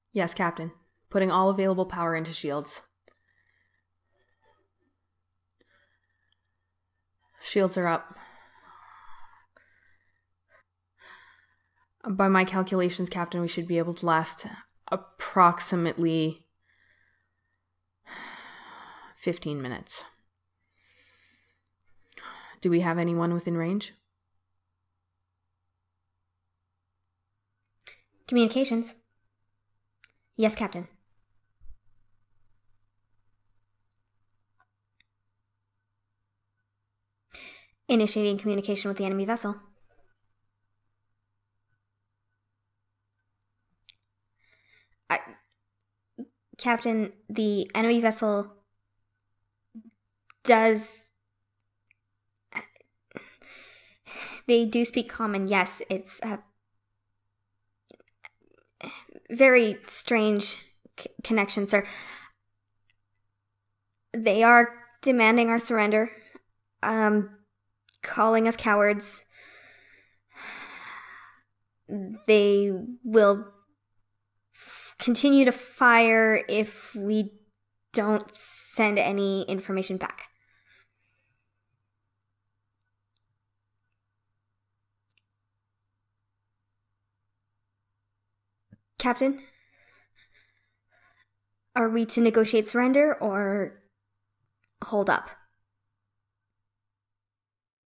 Yes, Captain. Putting all available power into shields. Shields are up. By my calculations, Captain, we should be able to last approximately 15 minutes. Do we have anyone within range? Communications. Yes, Captain. Initiating communication with the enemy vessel. Captain, the enemy vessel does... They do speak common, yes. It's a very strange connection, sir. They are demanding our surrender, calling us cowards. They will continue to fire if we don't send any information back. Captain, are we to negotiate surrender or hold up?